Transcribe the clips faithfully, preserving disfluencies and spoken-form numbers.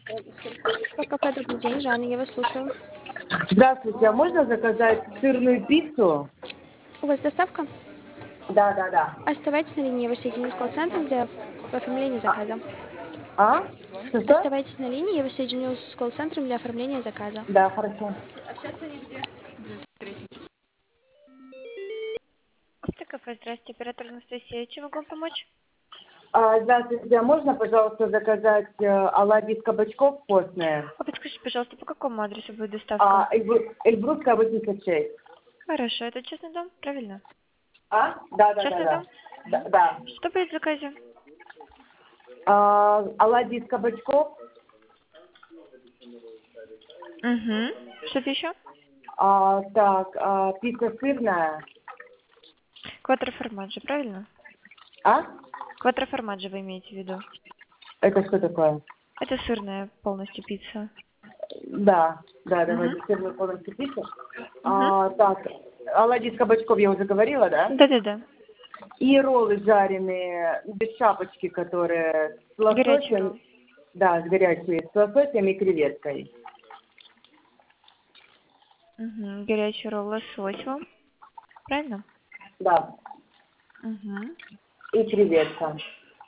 Кафе «Добрый день», Жанна, я вас слушаю. Здравствуйте, а можно заказать сырную пиццу? У вас доставка? Да, да, да. Оставайтесь на линии, я вас соединю с колл-центром для оформления заказа. А? Что-что? Оставайтесь на линии, я вас соединю с колл-центром для оформления заказа. Да, хорошо. Кафе, здравствуйте, оператор Анастасия. Чем могу вам помочь? А, здравствуйте, а можно, пожалуйста, заказать э, оладьи с кабачков постные? А подскажите, пожалуйста, по какому адресу будет доставка? А, Эльбру- Эльбрусская восемьдесят шесть. Хорошо, это частный дом, правильно? А? Да, да, да, Частный да. дом? Да, да. Что будет в заказе? А, оладьи с кабачков, Угу. Что-то еще? а, так, а, пицца сырная. Квадроформаджо, правильно? А? Квадроформаджо вы имеете в виду? Это что такое? Это сырная полностью пицца. Да, да, Угу. давайте сырную полностью пиццу. Угу. А, так, оладьи с кабачков я уже говорила, да? Да-да-да. И роллы жареные, без шапочки, которые с Горячий лососем, ролл. да, с горячей, с лососем и креветкой. Угу. Горячий ролл лосось вам. Правильно? Да, Угу. и креветка.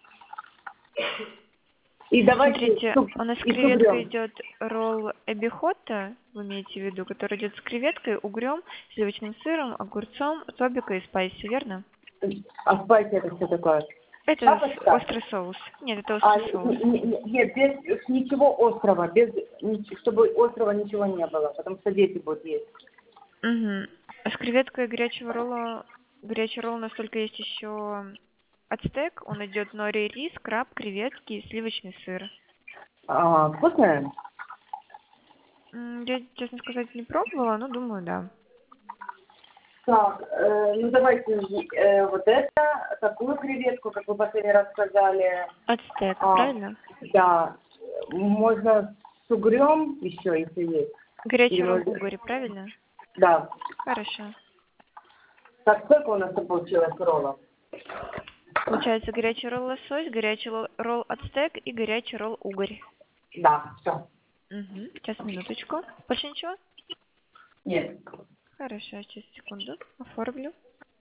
И давайте Смотрите, суп, у нас и с креветка угрем. идет ролл эбихота, вы имеете в виду, который идет с креветкой, угрем, сливочным сыром, огурцом, тобико и спайси, верно? А спайси это что такое? Это с- Шапочка? острый соус. Нет, это А, острый н- соус. н- н- нет, без ничего острого, без, ни- чтобы острого ничего не было, потому что дети будут есть. Угу. С креветкой горячего ролла, горячий ролл у нас только есть еще ацтек, он идет нори, рис, краб, креветки и сливочный сыр. А, вкусная? М, Я, честно сказать, не пробовала, но думаю, да. Так, э, ну давайте э, вот это, такую креветку, как вы последний раз сказали. Ацтек, А, правильно? да, можно с угрем еще, если есть. Горячий Или ролл можно- угорь, правильно? Да. Хорошо. Так, сколько у нас тут получилось роллов? Получается горячий ролл лосось, горячий ло- ролл ацтек и горячий ролл угорь. Да, все. Угу. Сейчас, минуточку. Больше ничего? Нет. Хорошо, сейчас, секунду. Оформлю.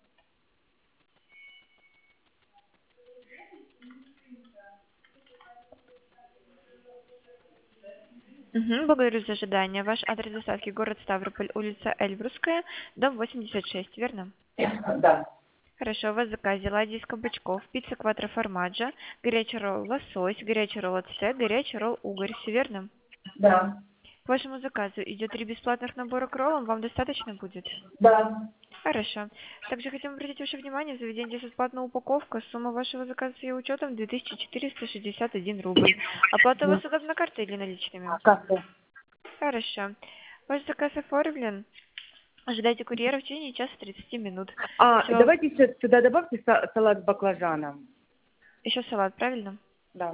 Угу. Благодарю за ожидание. Ваш адрес доставки город Ставрополь, улица Эльбрусская, дом восемьдесят шесть, верно? Да. Хорошо, у вас в заказе оладьи из кабачков, пицца квадроформаджо, горячий ролл лосось, горячий ролл ацтек, горячий ролл угорь, все верно? Да. К вашему заказу идет три бесплатных набора к роллам, вам достаточно будет? Да. Хорошо. Также хотим обратить ваше внимание, в заведении бесплатная упаковка, сумма вашего заказа с ее учетом две тысячи четыреста шестьдесят один рубль. Оплата у вас удобна картой или наличными? А как ты? Хорошо. Ваш заказ оформлен. Ожидайте курьера в течение часа тридцати минут. А, Все. давайте еще сюда добавьте са- салат с баклажаном. Еще салат, правильно? Да.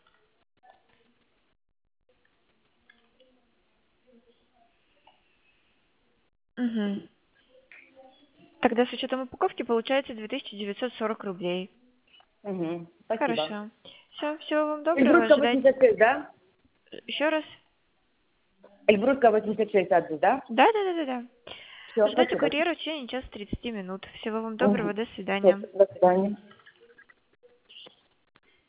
Угу. Тогда с учетом упаковки получается две тысячи девятьсот сорок рублей. Угу. Спасибо. Хорошо. Все, всего вам доброго. Эльбрусская Ожидайте. восемьдесят шесть, да? Еще раз. Эльбрусская восемьдесят шесть адрес, да? Да, да, да, да, да. Все, Ожидайте спасибо. курьера в течение часа тридцати минут. Всего вам доброго, Угу. до Всё, свидания. до свидания.